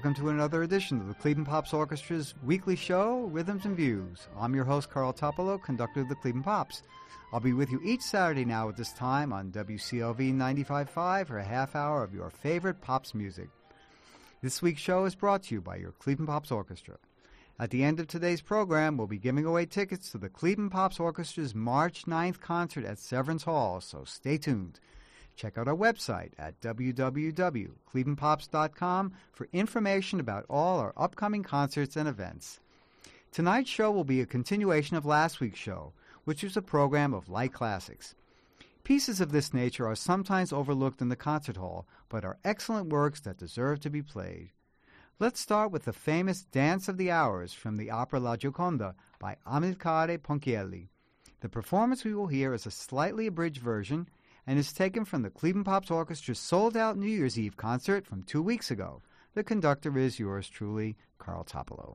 Welcome to another edition of the Cleveland Pops Orchestra's weekly show, Rhythms and Views. I'm your host, Carl Topolo, conductor of the Cleveland Pops. I'll be with you each Saturday now at this time on WCLV 95.5 for a half hour of your favorite Pops music. This week's show is brought to you by your Cleveland Pops Orchestra. At the end of today's program, we'll be giving away tickets to the Cleveland Pops Orchestra's March 9th concert at Severance Hall, so stay tuned. Check out our website at www.clevelandpops.com for information about all our upcoming concerts and events. Tonight's show will be a continuation of last week's show, which was a program of light classics. Pieces of this nature are sometimes overlooked in the concert hall, but are excellent works that deserve to be played. Let's start with the famous Dance of the Hours from the opera La Gioconda by Amilcare Ponchielli. The performance we will hear is a slightly abridged version and is taken from the Cleveland Pops Orchestra's sold-out New Year's Eve concert from 2 weeks ago. The conductor is yours truly, Carl Topolo.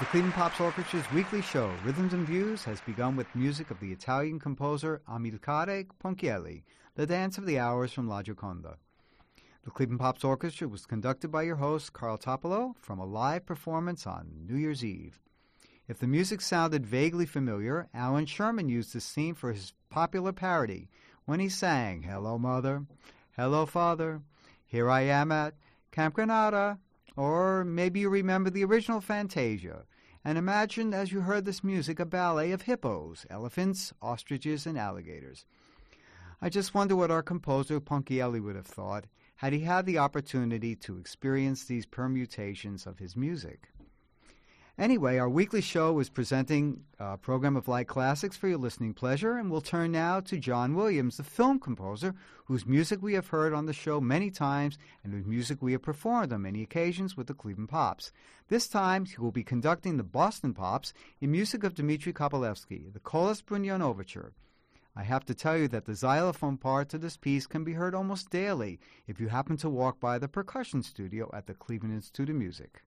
The Cleveland Pops Orchestra's weekly show, Rhythms and Views, has begun with music of the Italian composer Amilcare Ponchielli, The Dance of the Hours from La Gioconda. The Cleveland Pops Orchestra was conducted by your host, Carl Topolo, from a live performance on New Year's Eve. If the music sounded vaguely familiar, Alan Sherman used this theme for his popular parody when he sang, "Hello, Mother, Hello, Father, Here I Am at Camp Granada." Or maybe you remember the original Fantasia and imagined as you heard this music a ballet of hippos, elephants, ostriches, and alligators. I just wonder what our composer Ponchielli would have thought had he had the opportunity to experience these permutations of his music. Anyway, our weekly show is presenting a program of light classics for your listening pleasure, and we'll turn now to John Williams, the film composer, whose music we have heard on the show many times and whose music we have performed on many occasions with the Cleveland Pops. This time, he will be conducting the Boston Pops in music of Dmitri Kovalevsky, the Kolos Brunyon Overture. I have to tell you that the xylophone part to this piece can be heard almost daily if you happen to walk by the percussion studio at the Cleveland Institute of Music.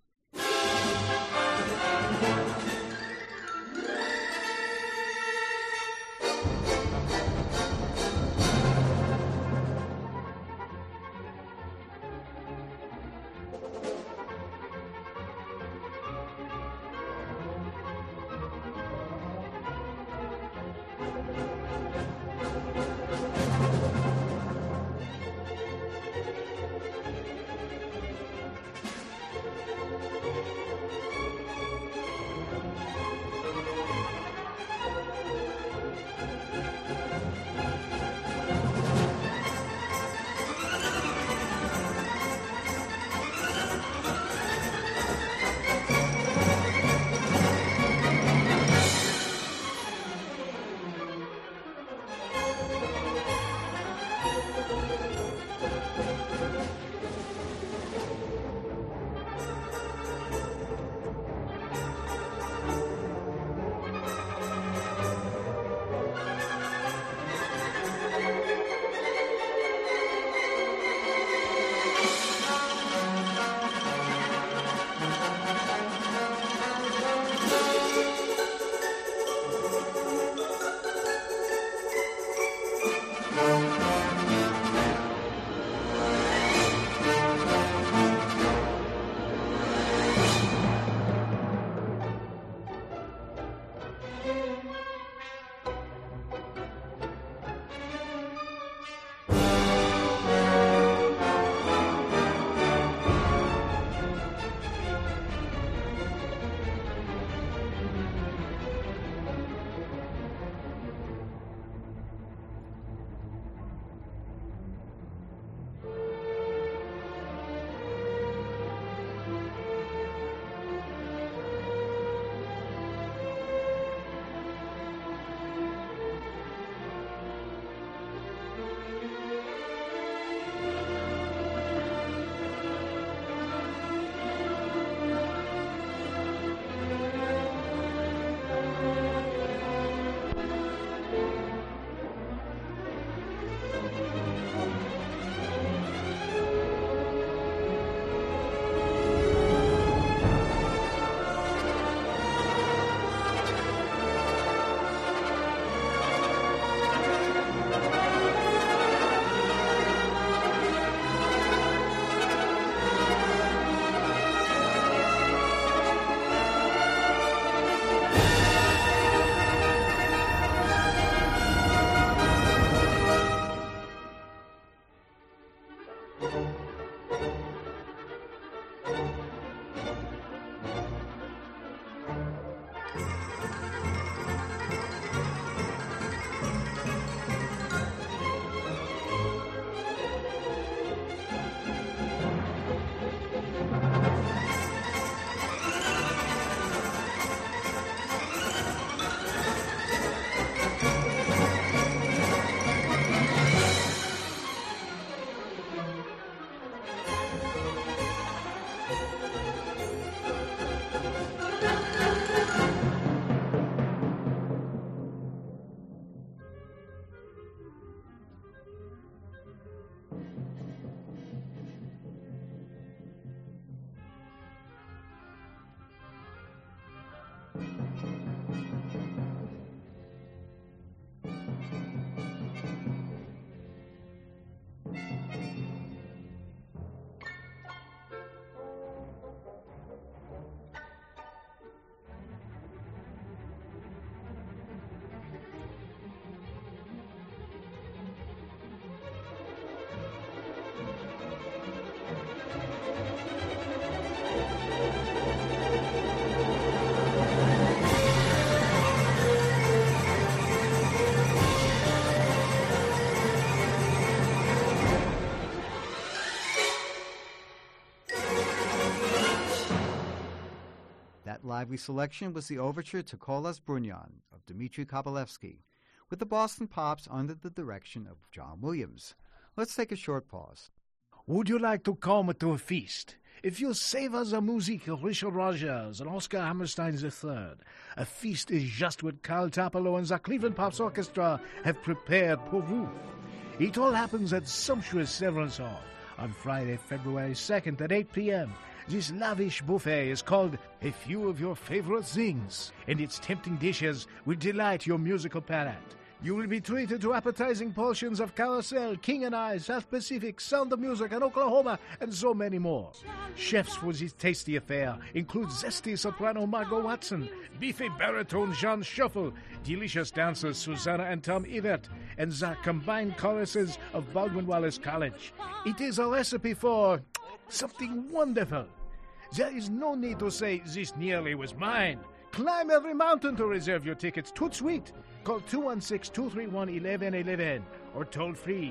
That lively selection was the overture to Kolas Brunyan of Dmitri Kabalevsky, with the Boston Pops under the direction of John Williams. Let's take a short pause. Would you like to come to a feast? If you savor the music of Richard Rogers and Oscar Hammerstein III, a feast is just what Carl Tapalo and the Cleveland Pops Orchestra have prepared pour vous. It all happens at sumptuous Severance Hall on Friday, February 2nd at 8 p.m. This lavish buffet is called A Few of Your Favorite Things, and its tempting dishes will delight your musical palate. You will be treated to appetizing portions of Carousel, King and I, South Pacific, Sound of Music, and Oklahoma, and so many more. Chefs for this tasty affair include zesty soprano Margot Watson, beefy baritone Jean Shuffle, delicious dancers Susanna and Tom Evert, and the combined choruses of Baldwin Wallace College. It is a recipe for something wonderful. There is no need to say, "This nearly was mine." Climb every mountain to reserve your tickets. Toot sweet. Call 216-231-1111 or toll free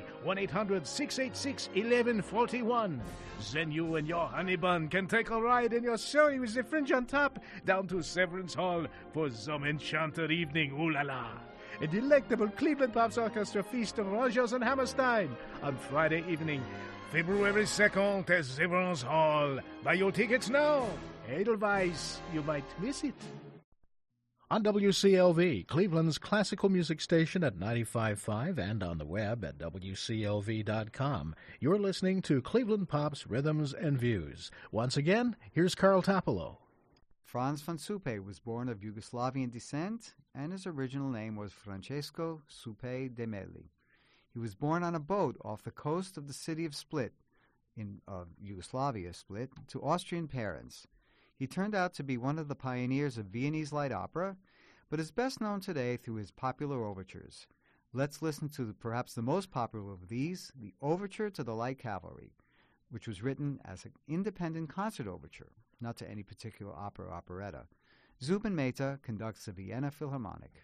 1-800-686-1141. Then you and your honey bun can take a ride in your Surrey with the fringe on top down to Severance Hall for some enchanted evening. Ooh la la. A delectable Cleveland Pops Orchestra feast of Rogers and Hammerstein on Friday evening, February 2nd at Severance Hall. Buy your tickets now. Edelweiss, you might miss it. On WCLV, Cleveland's classical music station at 95.5 and on the web at WCLV.com, you're listening to Cleveland Pop's Rhythms and Views. Once again, here's Carl Tapalo. Franz von Supe was born of Yugoslavian descent, and his original name was Francesco Supe de Meli. He was born on a boat off the coast of the city of Split, Yugoslavia Split, to Austrian parents. He turned out to be one of the pioneers of Viennese light opera, but is best known today through his popular overtures. Let's listen to perhaps the most popular of these, the Overture to the Light Cavalry, which was written as an independent concert overture, not to any particular opera or operetta. Zubin Mehta conducts the Vienna Philharmonic.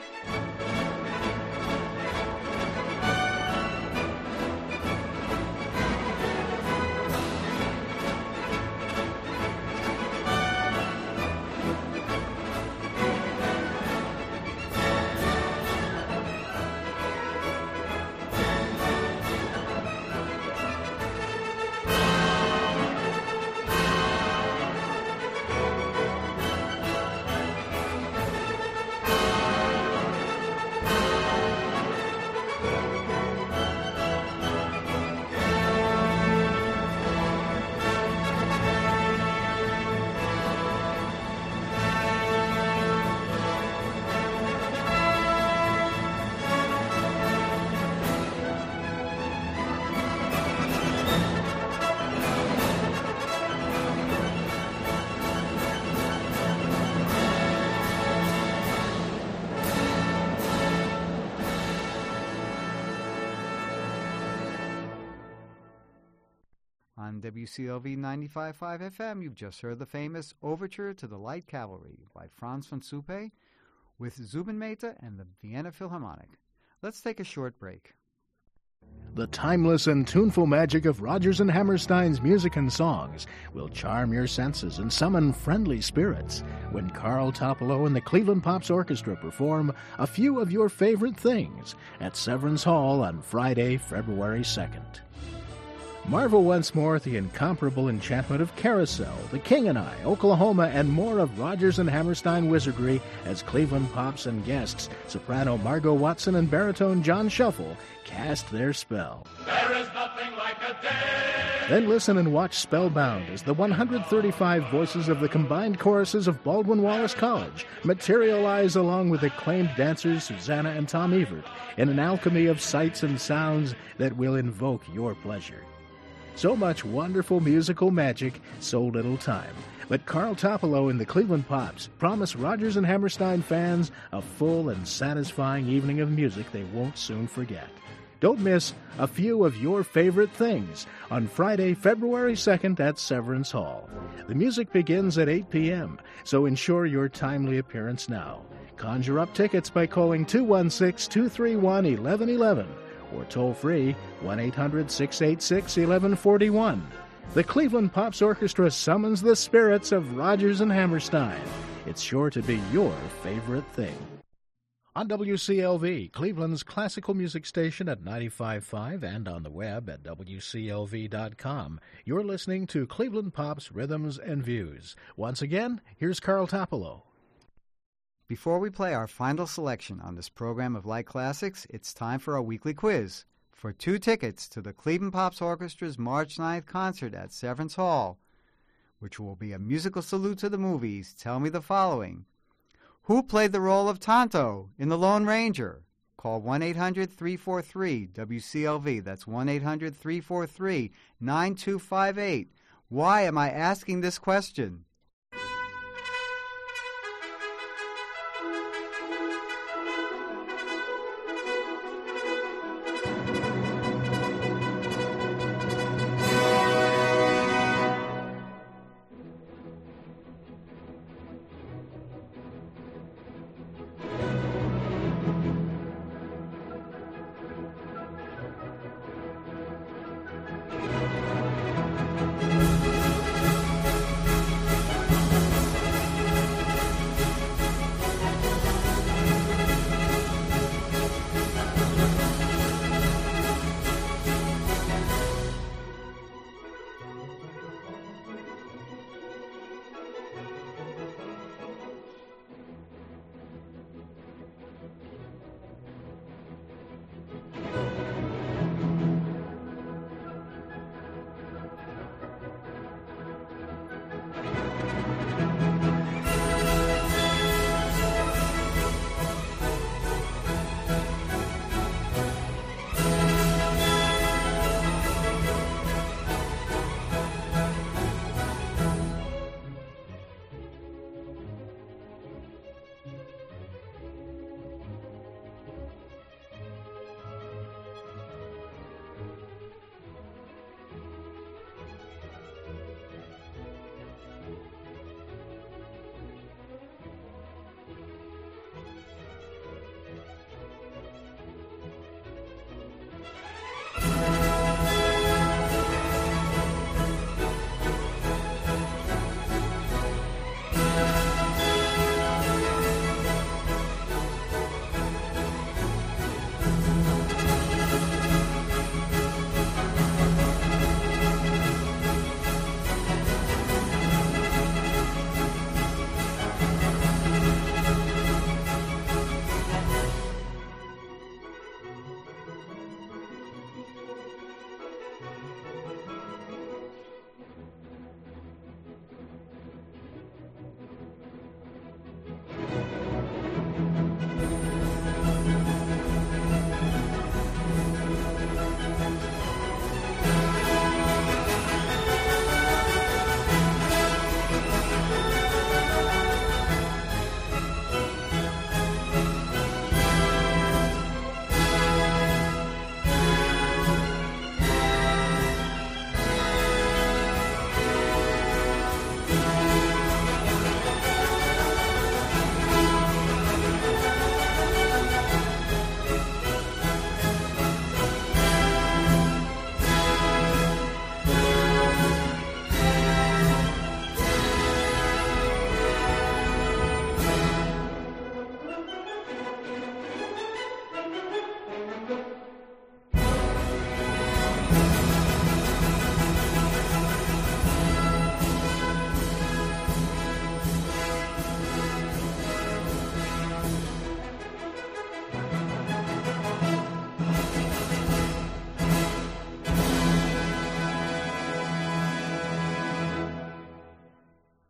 On WCLV 95.5 FM, you've just heard the famous Overture to the Light Cavalry by Franz von Suppe with Zubinmeta and the Vienna Philharmonic. Let's take a short break. The timeless and tuneful magic of Rodgers and Hammerstein's music and songs will charm your senses and summon friendly spirits when Carl Topolo and the Cleveland Pops Orchestra perform a few of your favorite things at Severance Hall on Friday, February 2nd. Marvel once more at the incomparable enchantment of Carousel, The King and I, Oklahoma, and more of Rodgers and Hammerstein wizardry as Cleveland Pops and guests, soprano Margot Watson and baritone John Shuffle, cast their spell. There is nothing like a day. Then listen and watch Spellbound as the 135 voices of the combined choruses of Baldwin Wallace College materialize along with acclaimed dancers Susanna and Tom Evert in an alchemy of sights and sounds that will invoke your pleasure. So much wonderful musical magic, so little time. But Carl Topolo and the Cleveland Pops promise Rodgers and Hammerstein fans a full and satisfying evening of music they won't soon forget. Don't miss a few of your favorite things on Friday, February 2nd at Severance Hall. The music begins at 8 p.m., so ensure your timely appearance now. Conjure up tickets by calling 216-231-1111. or toll-free 1-800-686-1141. The Cleveland Pops Orchestra summons the spirits of Rodgers and Hammerstein. It's sure to be your favorite thing. On WCLV, Cleveland's classical music station at 95.5 and on the web at WCLV.com, you're listening to Cleveland Pops Rhythms and Views. Once again, here's Carl Topolo. Before we play our final selection on this program of light classics, it's time for our weekly quiz. For 2 tickets to the Cleveland Pops Orchestra's March 9th concert at Severance Hall, which will be a musical salute to the movies, tell me the following. Who played the role of Tonto in The Lone Ranger? Call 1-800-343-WCLV. That's 1-800-343-9258. Why am I asking this question?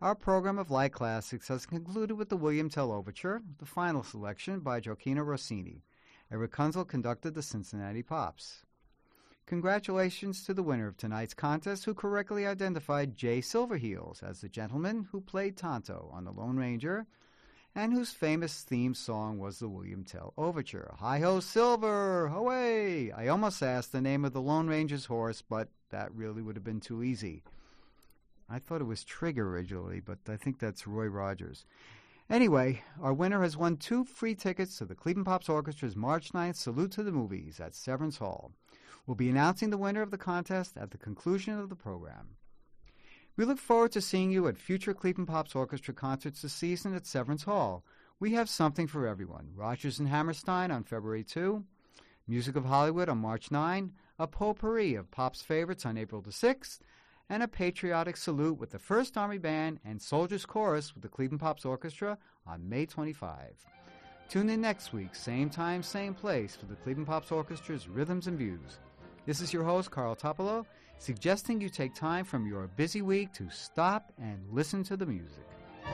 Our program of light classics has concluded with the William Tell Overture, the final selection by Gioacchino Rossini. Eric Kunzel conducted the Cincinnati Pops. Congratulations to the winner of tonight's contest who correctly identified Jay Silverheels as the gentleman who played Tonto on The Lone Ranger and whose famous theme song was the William Tell Overture. Hi-ho, Silver! Away! I almost asked the name of the Lone Ranger's horse, but that really would have been too easy. I thought it was Trigger originally, but I think that's Roy Rogers. Anyway, our winner has won 2 free tickets to the Cleveland Pops Orchestra's March 9th Salute to the Movies at Severance Hall. We'll be announcing the winner of the contest at the conclusion of the program. We look forward to seeing you at future Cleveland Pops Orchestra concerts this season at Severance Hall. We have something for everyone. Rodgers and Hammerstein on February 2, Music of Hollywood on March 9, a potpourri of Pops favorites on April the 6th, and a patriotic salute with the First Army Band and Soldiers Chorus with the Cleveland Pops Orchestra on May 25. Tune in next week, same time, same place, for the Cleveland Pops Orchestra's Rhythms and Views. This is your host, Carl Topolo, suggesting you take time from your busy week to stop and listen to the music.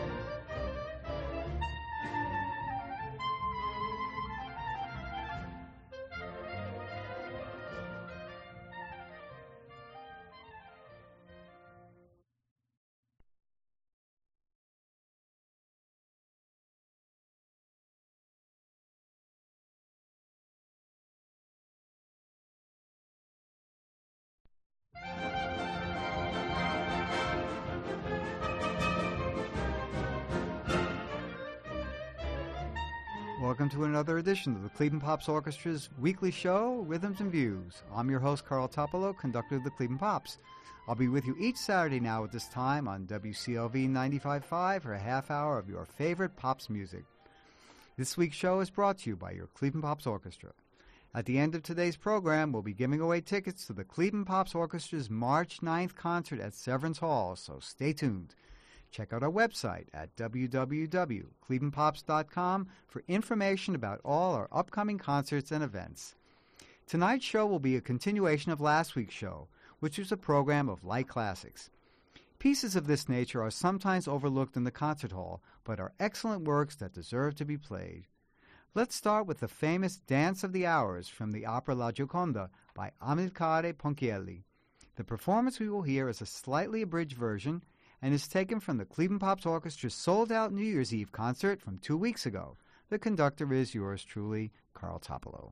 Welcome to another edition of the Cleveland Pops Orchestra's weekly show, Rhythms and Views. I'm your host, Carl Topolo, conductor of the Cleveland Pops. I'll be with you each Saturday now at this time on WCLV 95.5 for a half hour of your favorite Pops music. This week's show is brought to you by your Cleveland Pops Orchestra. At the end of today's program, we'll be giving away tickets to the Cleveland Pops Orchestra's March 9th concert at Severance Hall, so stay tuned. Check out our website at www.clevelandpops.com for information about all our upcoming concerts and events. Tonight's show will be a continuation of last week's show, which was a program of light classics. Pieces of this nature are sometimes overlooked in the concert hall, but are excellent works that deserve to be played. Let's start with the famous Dance of the Hours from the opera La Gioconda by Amilcare Ponchielli. The performance we will hear is a slightly abridged version and is taken from the Cleveland Pops Orchestra's sold-out New Year's Eve concert from 2 weeks ago. The conductor is yours truly, Carl Topolo.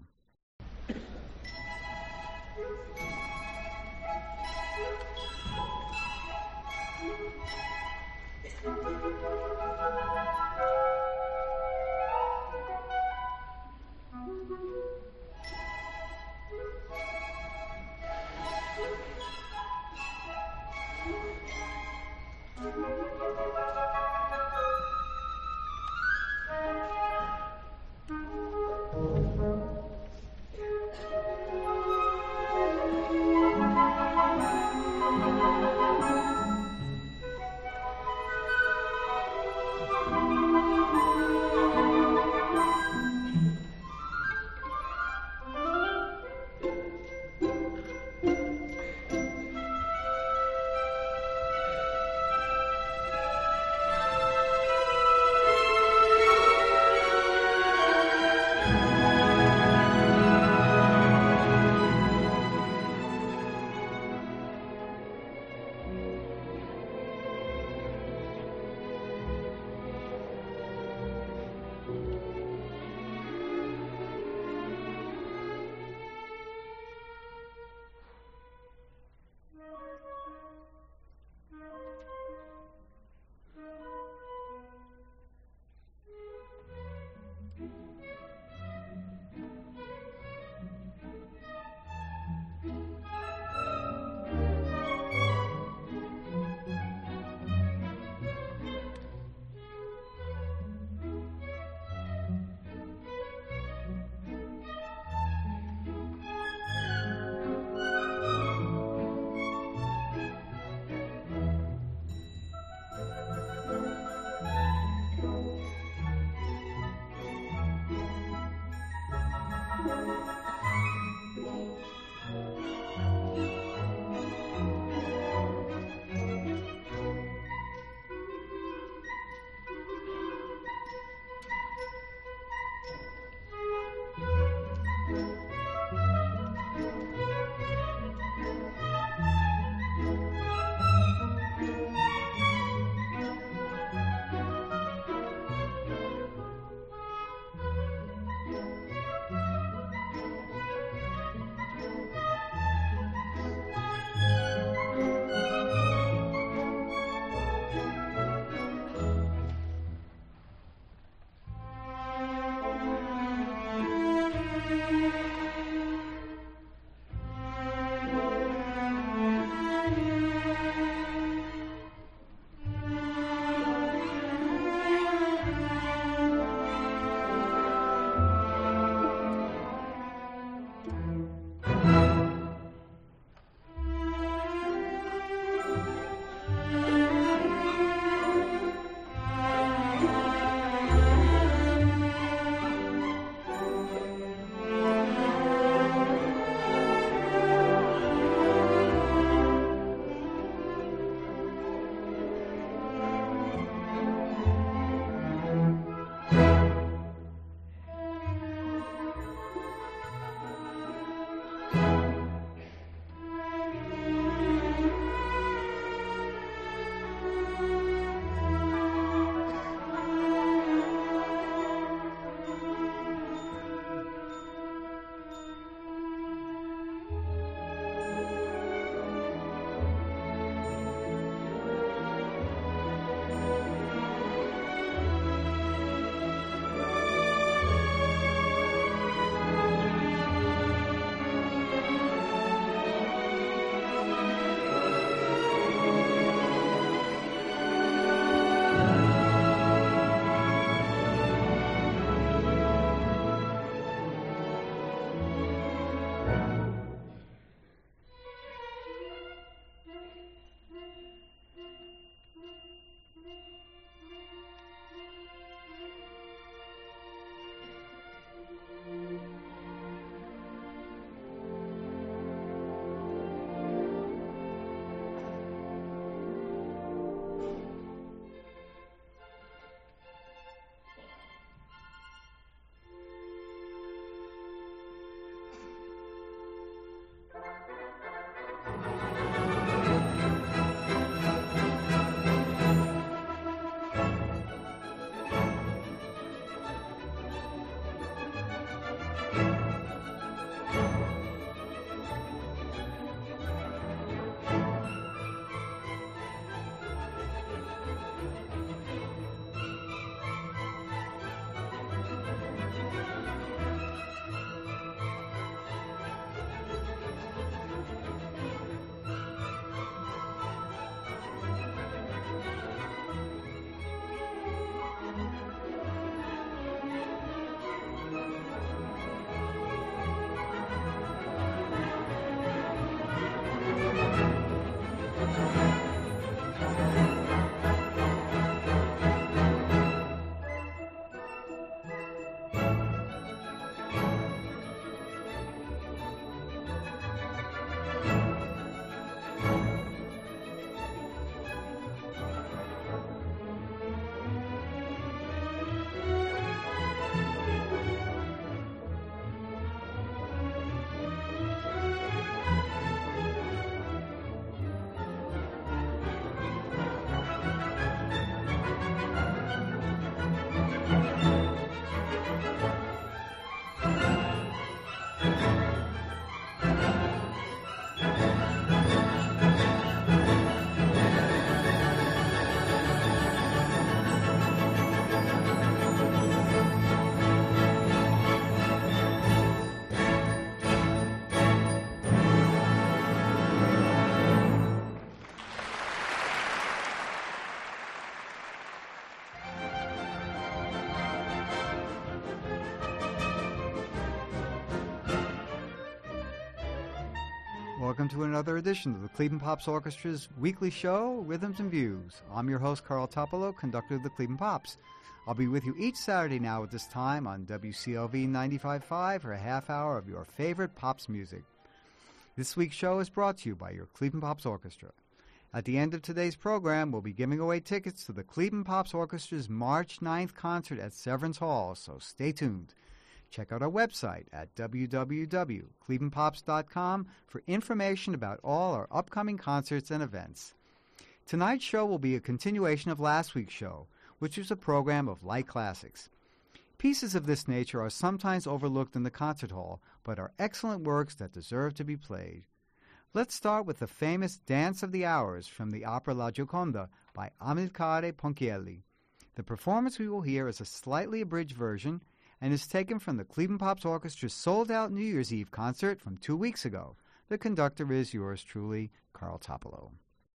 Welcome to another edition of the Cleveland Pops Orchestra's weekly show, Rhythms and Views. I'm your host, Carl Topolo, conductor of the Cleveland Pops. I'll be with you each Saturday now at this time on WCLV 95.5 for a half hour of your favorite Pops music. This week's show is brought to you by your Cleveland Pops Orchestra. At the end of today's program, we'll be giving away tickets to the Cleveland Pops Orchestra's March 9th concert at Severance Hall, so stay tuned. Check out our website at www.clevelandpops.com for information about all our upcoming concerts and events. Tonight's show will be a continuation of last week's show, which was a program of light classics. Pieces of this nature are sometimes overlooked in the concert hall, but are excellent works that deserve to be played. Let's start with the famous Dance of the Hours from the opera La Gioconda by Amilcare Ponchielli. The performance we will hear is a slightly abridged version and is taken from the Cleveland Pops Orchestra's sold-out New Year's Eve concert from 2 weeks ago. The conductor is yours truly, Carl Topolo.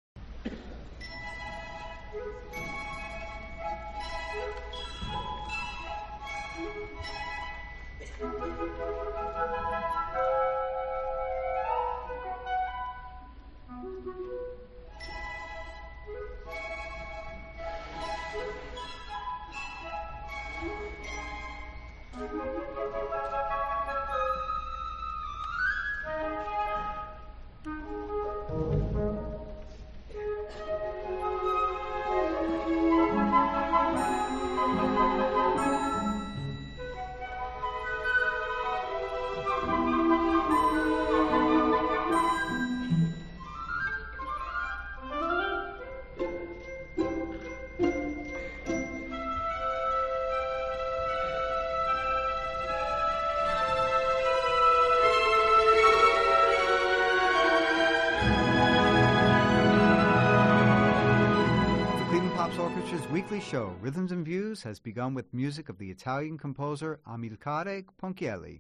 Orchestra's weekly show, Rhythms and Views, has begun with music of the Italian composer Amilcare Ponchielli.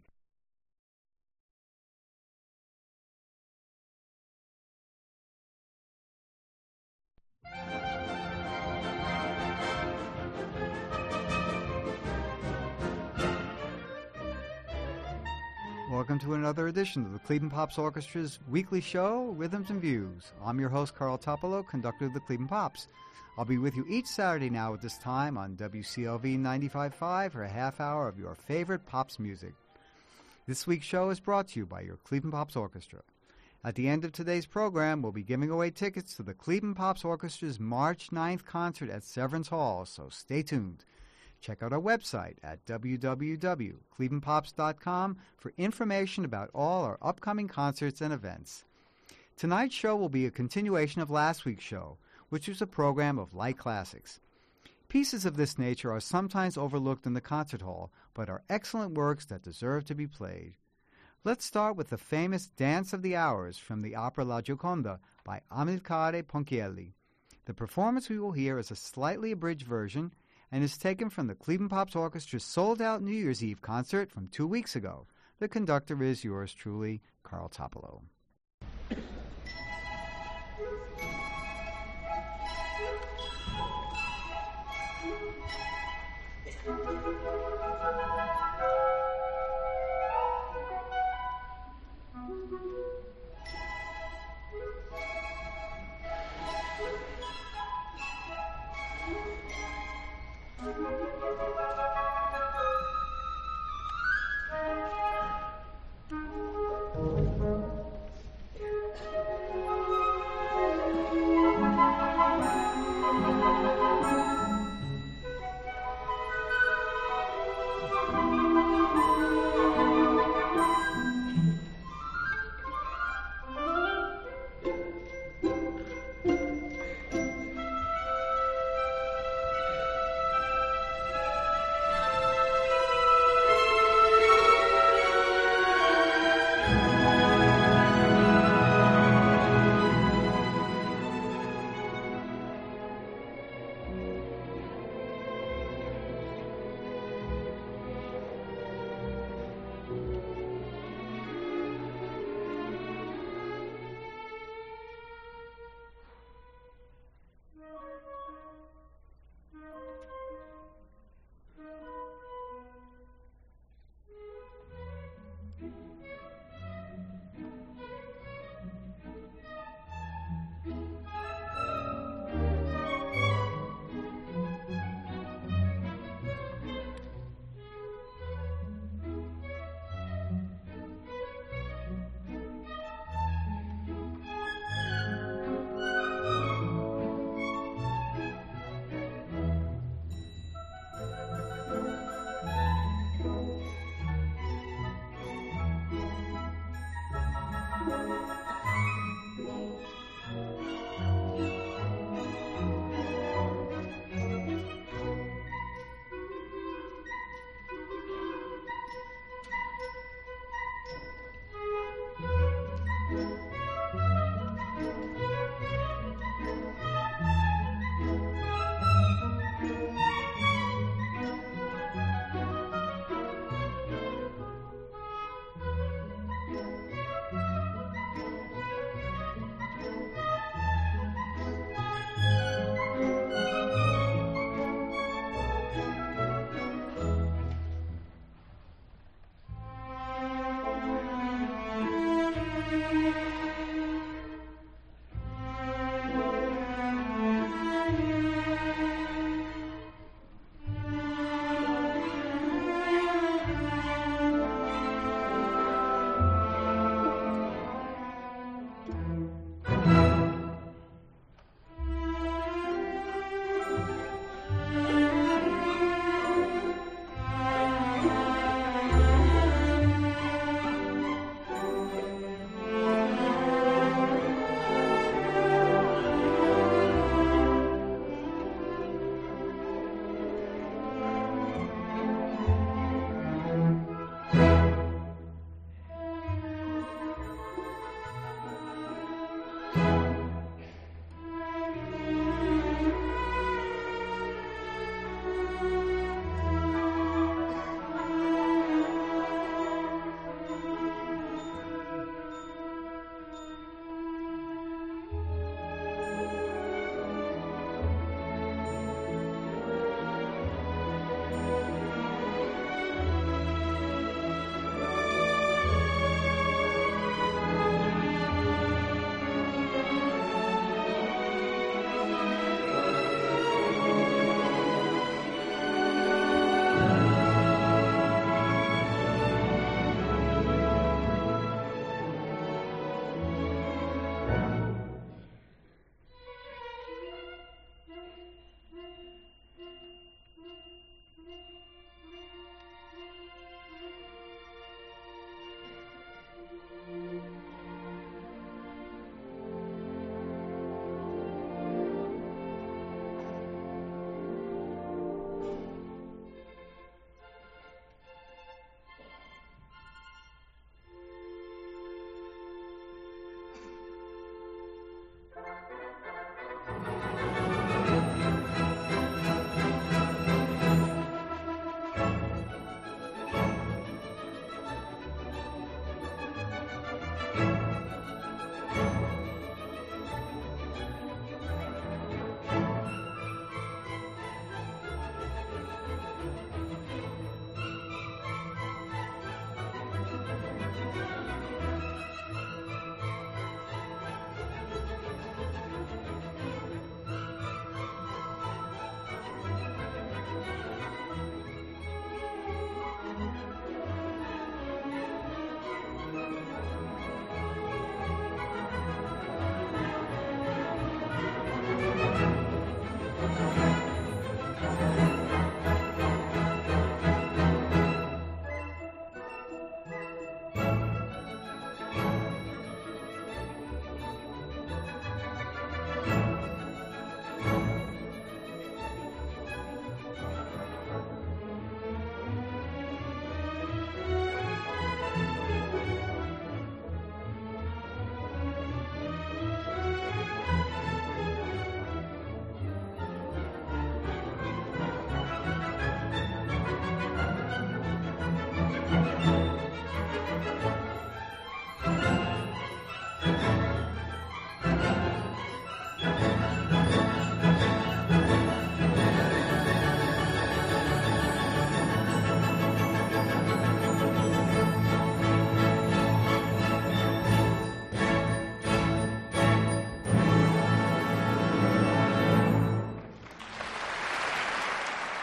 Welcome to another edition of the Cleveland Pops Orchestra's weekly show, Rhythms and Views. I'm your host, Carl Topolo, conductor of the Cleveland Pops. I'll be with you each Saturday now at this time on WCLV 95.5 for a half hour of your favorite Pops music. This week's show is brought to you by your Cleveland Pops Orchestra. At the end of today's program, we'll be giving away tickets to the Cleveland Pops Orchestra's March 9th concert at Severance Hall, so stay tuned. Check out our website at www.clevelandpops.com for information about all our upcoming concerts and events. Tonight's show will be a continuation of last week's show, which was a program of light classics. Pieces of this nature are sometimes overlooked in the concert hall, but are excellent works that deserve to be played. Let's start with the famous Dance of the Hours from the opera La Gioconda by Amilcare Ponchielli. The performance we will hear is a slightly abridged version and is taken from the Cleveland Pops Orchestra's sold-out New Year's Eve concert from 2 weeks ago. The conductor is yours truly, Carl Topolo.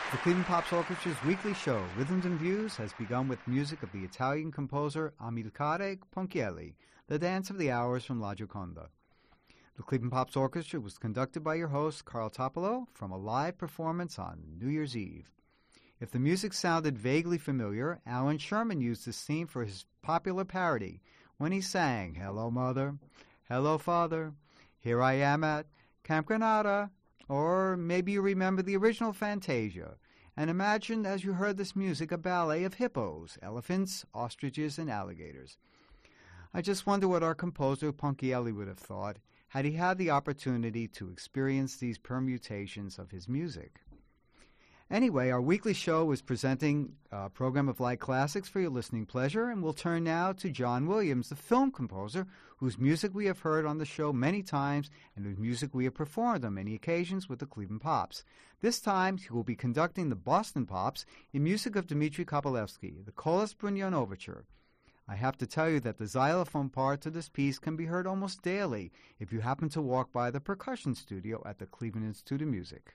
The Cleveland Pops Orchestra's weekly show, Rhythms and Views, has begun with music of the Italian composer Amilcare Ponchielli, The Dance of the Hours from La Gioconda. The Cleveland Pops Orchestra was conducted by your host, Carl Topolo, from a live performance on New Year's Eve. If the music sounded vaguely familiar, Alan Sherman used this theme for his popular parody when he sang, "Hello, Mother, Hello, Father, Here I Am at Camp Granada." Or maybe you remember the original Fantasia, and imagined as you heard this music a ballet of hippos, elephants, ostriches, and alligators. I just wonder what our composer Ponchielli would have thought had he had the opportunity to experience these permutations of his music. Anyway, our weekly show is presenting a program of light classics for your listening pleasure, and we'll turn now to John Williams, the film composer, whose music we have heard on the show many times and whose music we have performed on many occasions with the Cleveland Pops. This time, he will be conducting the Boston Pops in music of Dmitri Kovalevsky, the Kolos Brunyon Overture. I have to tell you that the xylophone part to this piece can be heard almost daily if you happen to walk by the percussion studio at the Cleveland Institute of Music.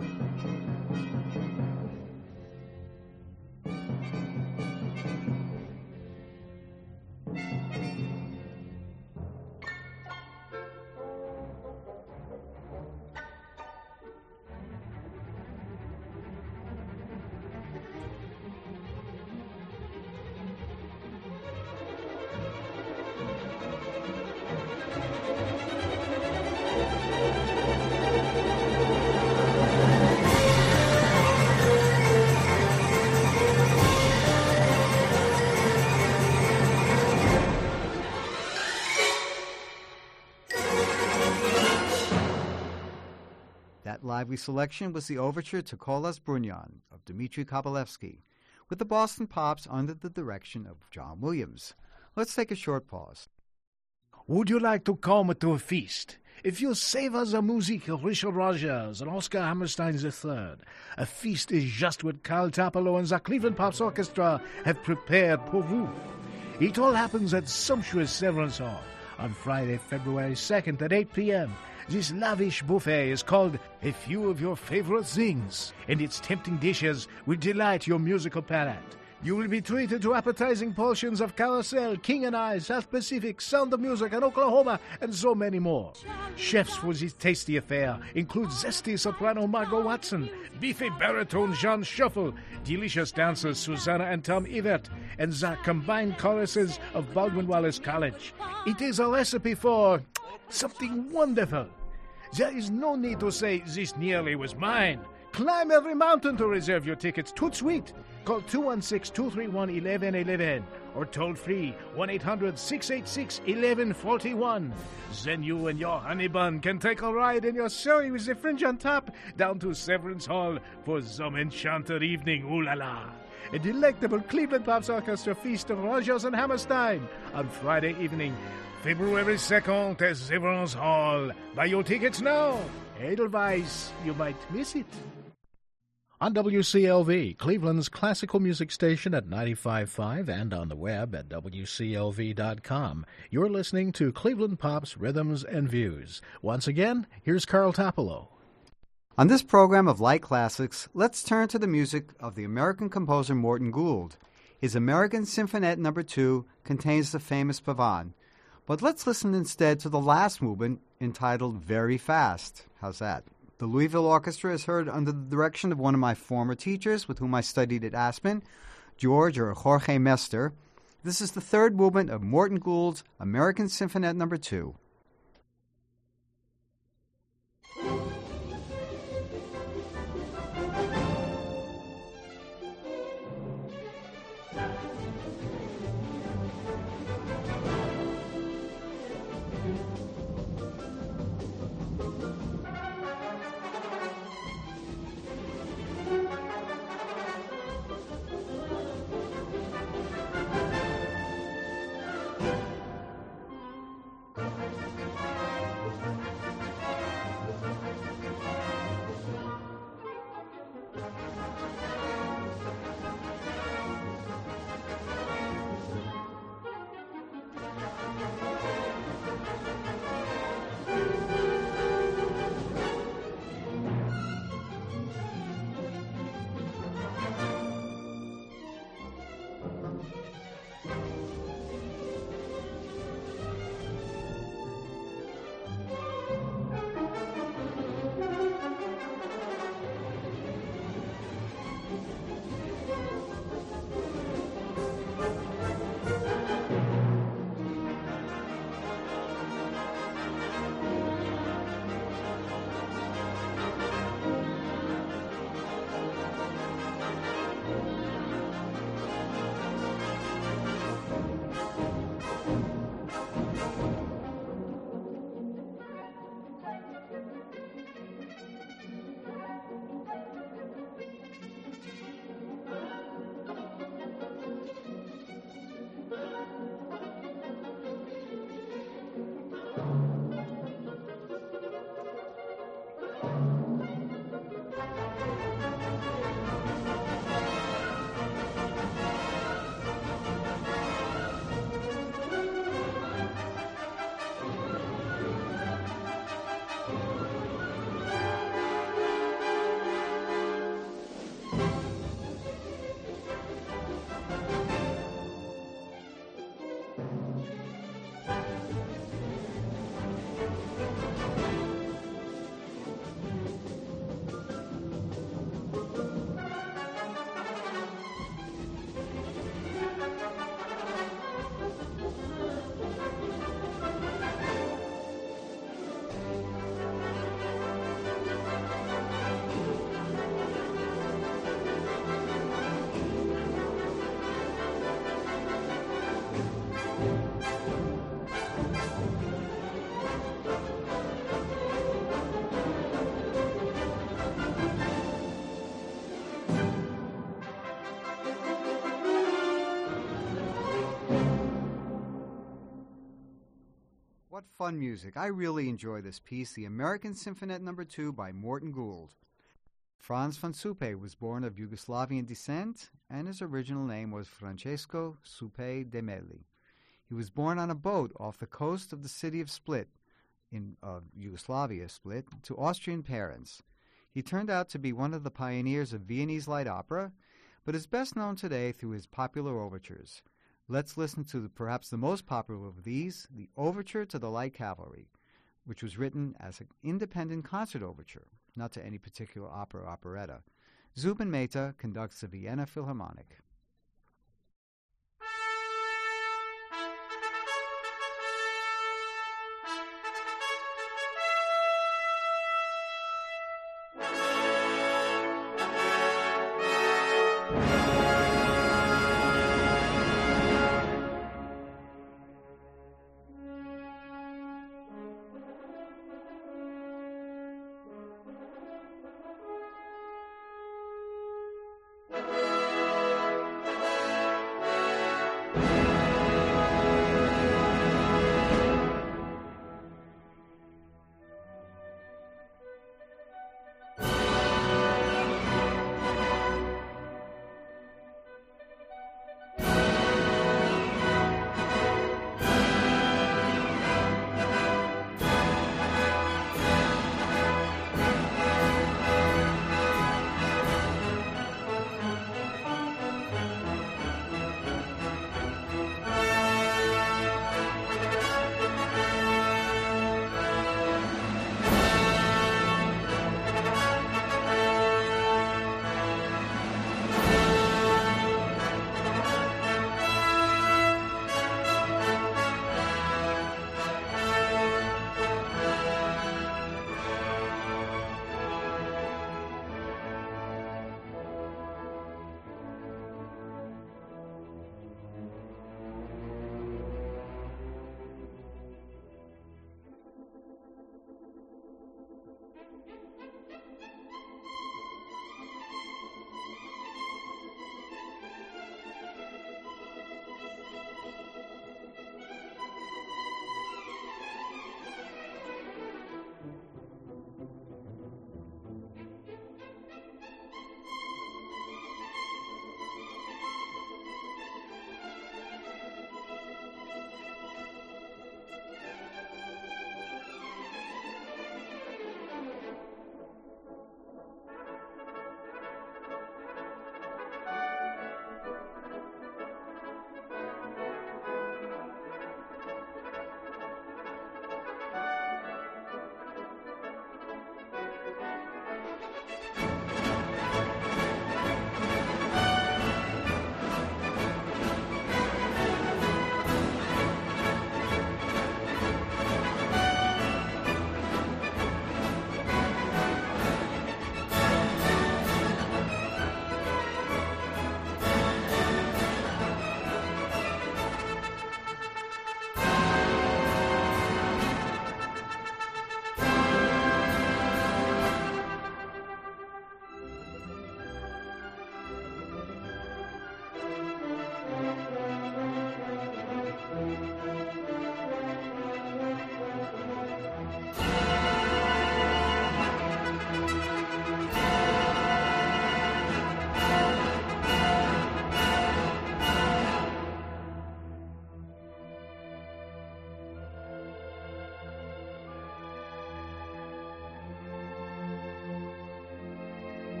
That lively selection was the overture to Kolas Brunyan of Dmitri Kabalevsky, with the Boston Pops under the direction of John Williams. Let's take a short pause. Would you like to come to a feast? If you savor the music of Richard Rogers and Oscar Hammerstein III, a feast is just what Carl Tapalo and the Cleveland Pops Orchestra have prepared for you. It all happens at sumptuous Severance Hall on Friday, February 2nd at 8 p.m. This lavish buffet is called A Few of Your Favorite Things, and its tempting dishes will delight your musical palate. You will be treated to appetizing portions of Carousel, King and I, South Pacific, Sound of Music, and Oklahoma, and so many more. Chefs for this tasty affair include zesty soprano Margot Watson, beefy baritone Jean Shuffle, delicious dancers Susanna and Tom Evert, and the combined choruses of Baldwin Wallace College. It is a recipe for something wonderful. There is no need to say, "This nearly was mine." Climb every mountain to reserve your tickets. Toot sweet. Call 216-231-1111 or toll free 1-800-686-1141. Then you and your honey bun can take a ride in your Surrey with the fringe on top down to Severance Hall for some enchanted evening. Ooh la la. A delectable Cleveland Pops Orchestra feast of Rogers and Hammerstein on Friday evening, February 2nd at Severance Hall. Buy your tickets now. Edelweiss, you might miss it. On WCLV, Cleveland's classical music station at 95.5 and on the web at WCLV.com, you're listening to Cleveland Pops Rhythms and Views. Once again, here's Carl Tapalo. On this program of Light Classics, let's turn to the music of the American composer Morton Gould. His American Symphonette No. 2 contains the famous Pavan. But let's listen instead to the last movement entitled Very Fast. How's that? The Louisville Orchestra is heard under the direction of one of my former teachers with whom I studied at Aspen, George or Jorge Mester. This is the third movement of Morton Gould's American Symphonette No. 2. fun music. I really enjoy this piece, the American Symphonette No. 2 by Morton Gould. Franz von Supe was born of Yugoslavian descent, and his original name was Francesco Supe de Melli. He was born on a boat off the coast of the city of Split, Yugoslavia, Split, to Austrian parents. He turned out to be one of the pioneers of Viennese light opera, but is best known today through his popular overtures. Let's listen to perhaps the most popular of these, the Overture to the Light Cavalry, which was written as an independent concert overture, not to any particular opera or operetta. Zubin Mehta conducts the Vienna Philharmonic.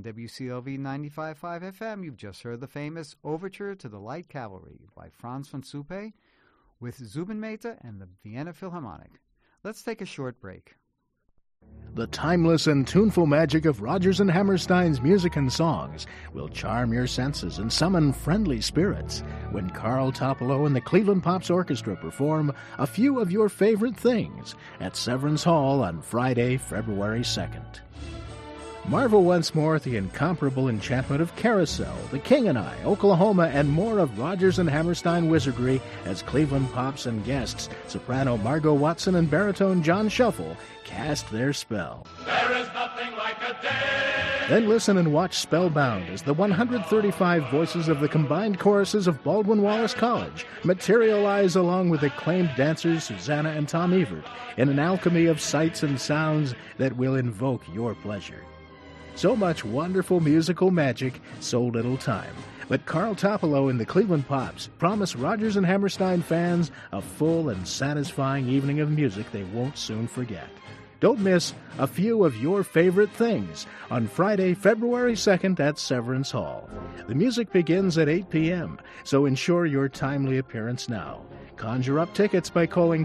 WCLV 95.5 FM, you've just heard the famous Overture to the Light Cavalry by Franz von Suppe with Zubin Mehta and the Vienna Philharmonic. Let's take a short break. The timeless and tuneful magic of Rodgers and Hammerstein's music and songs will charm your senses and summon friendly spirits when Carl Topolo and the Cleveland Pops Orchestra perform a few of your favorite things at Severance Hall on Friday, February 2nd. Marvel once more at the incomparable enchantment of Carousel, The King and I, Oklahoma, and more of Rodgers and Hammerstein wizardry as Cleveland Pops and guests, soprano Margot Watson and baritone John Shuffle, cast their spell. There is nothing like a day. Then listen and watch Spellbound as the 135 voices of the combined choruses of Baldwin Wallace College materialize along with acclaimed dancers Susanna and Tom Evert in an alchemy of sights and sounds that will invoke your pleasure. So much wonderful musical magic, so little time. But Carl Topolo and the Cleveland Pops promise Rodgers and Hammerstein fans a full and satisfying evening of music they won't soon forget. Don't miss a few of your favorite things on Friday, February 2nd at Severance Hall. The music begins at 8 p.m., so ensure your timely appearance now. Conjure up tickets by calling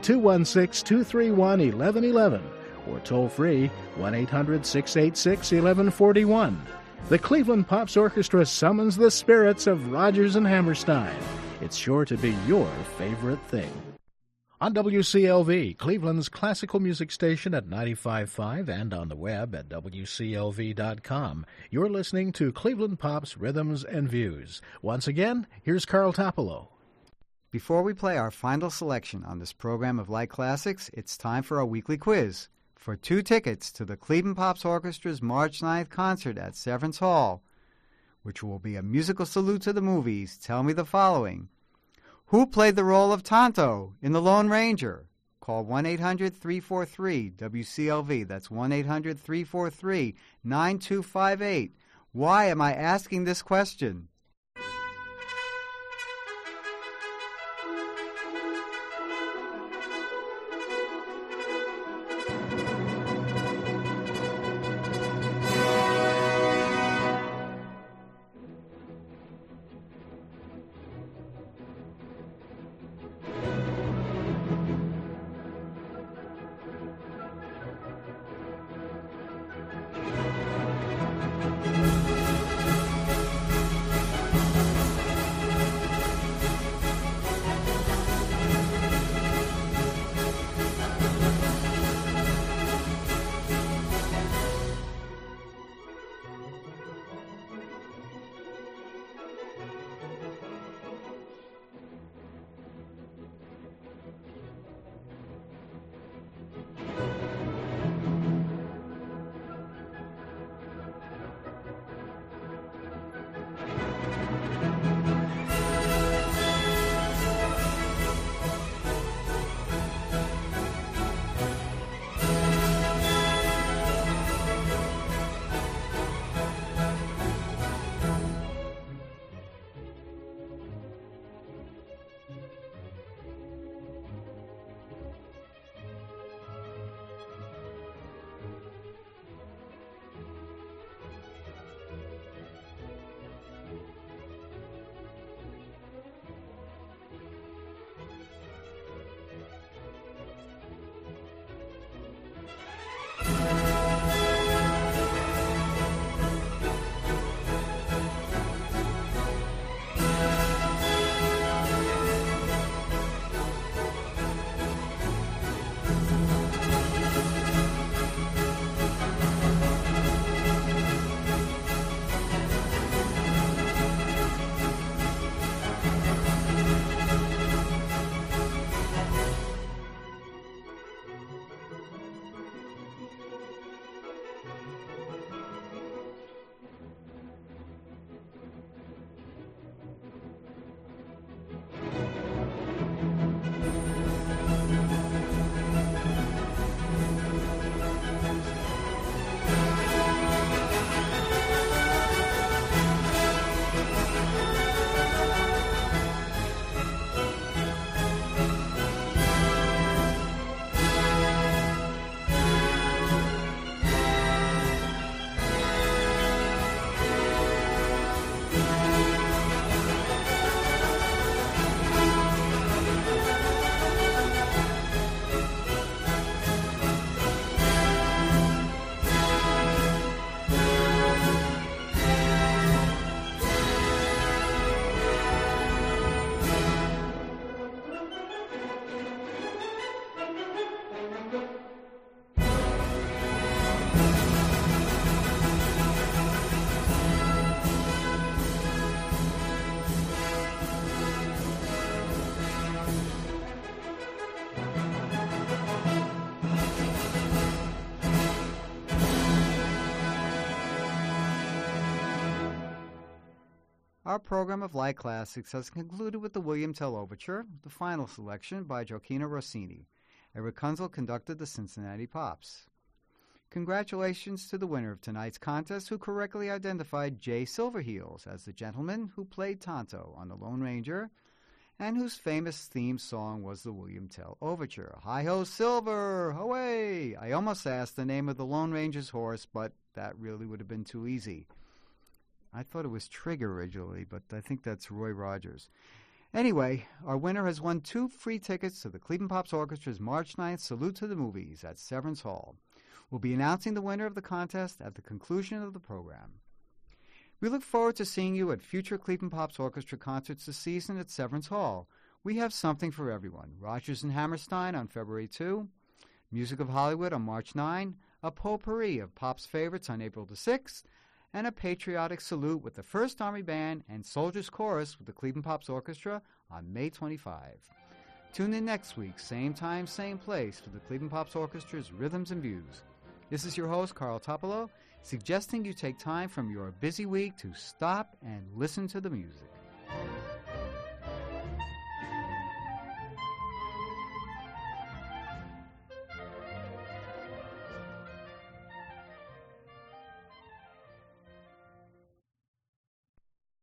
216-231-1111 or toll-free 1-800-686-1141. The Cleveland Pops Orchestra summons the spirits of Rodgers and Hammerstein. It's sure to be your favorite thing. On WCLV, Cleveland's classical music station at 95.5 and on the web at WCLV.com, you're listening to Cleveland Pops Rhythms and Views. Once again, here's Carl Topolo. Before we play our final selection on this program of light classics, it's time for our weekly quiz. For 2 tickets to the Cleveland Pops Orchestra's March 9th concert at Severance Hall, which will be a musical salute to the movies, tell me the following. Who played the role of Tonto in The Lone Ranger? Call 1-800-343-WCLV. That's 1-800-343-9258. Why am I asking this question? Our program of light classics has concluded with the William Tell Overture, the final selection by Gioacchino Rossini. Eric Kunzel conducted the Cincinnati Pops. Congratulations to the winner of tonight's contest who correctly identified Jay Silverheels as the gentleman who played Tonto on The Lone Ranger and whose famous theme song was the William Tell Overture. Hi-ho, Silver! Away! I almost asked the name of the Lone Ranger's horse, but that really would have been too easy. I thought it was Trigger originally, but I think that's Roy Rogers. Anyway, our winner has won 2 free tickets to the Cleveland Pops Orchestra's March 9th Salute to the Movies at Severance Hall. We'll be announcing the winner of the contest at the conclusion of the program. We look forward to seeing you at future Cleveland Pops Orchestra concerts this season at Severance Hall. We have something for everyone. Rodgers and Hammerstein on February 2, Music of Hollywood on March 9, a potpourri of Pops favorites on April the 6th, and a patriotic salute with the 1st Army Band and Soldiers Chorus with the Cleveland Pops Orchestra on May 25. Tune in next week, same time, same place, for the Cleveland Pops Orchestra's Rhythms and Views. This is your host, Carl Topolo, suggesting you take time from your busy week to stop and listen to the music.